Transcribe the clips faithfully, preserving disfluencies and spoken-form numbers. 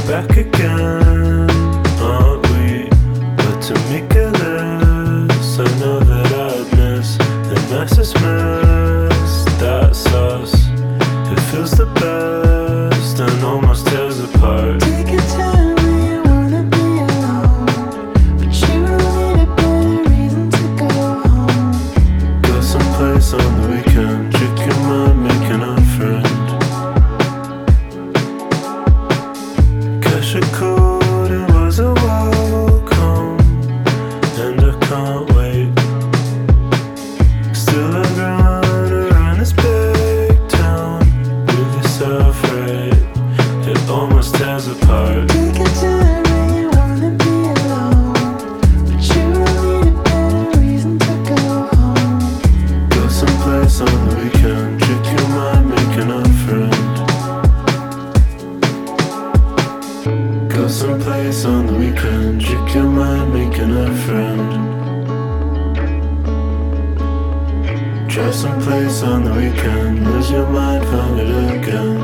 back again, aren't we? But to make it less, I know that I'd miss the nicest mess. That's us. It feels the best and almost tears apart. Take your time when you wanna be alone, but you don't need a better reason to go home. Go someplace on the weekend, trick your mind, making a friend. Cash a code, it was a walk home, and I can't wait. Still I run around this big town with yourself, right? It almost tears apart. Take your time when you wanna be alone, but you don't need a better reason to go home. Go someplace on the weekend, trick your mind, making a friend. Go someplace on the weekend, trick your mind, making a friend. Try someplace on the weekend, lose your mind, find it again.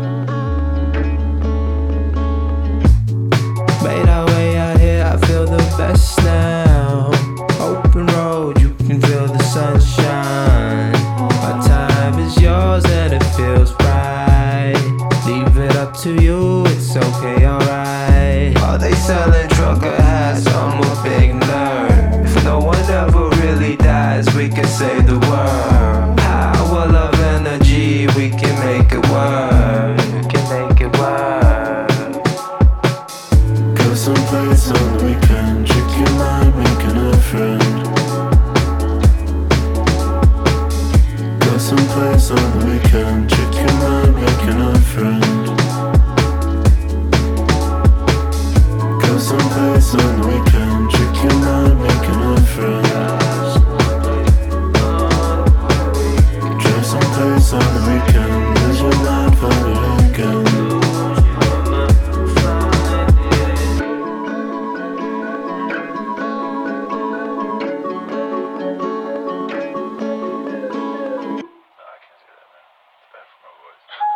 Made our way out here, I feel the best now. Open road, you can feel the sunshine. My time is yours and it feels right. Leave it up to you, it's okay, alright. Are they selling trucker hats? I'm a big nerd. If no one ever really dies, we can save the world. Power, love, energy, we can make it work. We can make it work. Go someplace on the weekend, trick your mind, making a friend. Go someplace on the weekend, trick your mind, making a friend. Go someplace on the weekend, trick your mind, making a friend. Try someplace on the weekend, lose your mind, find it again. No, I can't do that, man. It's bad for my voice.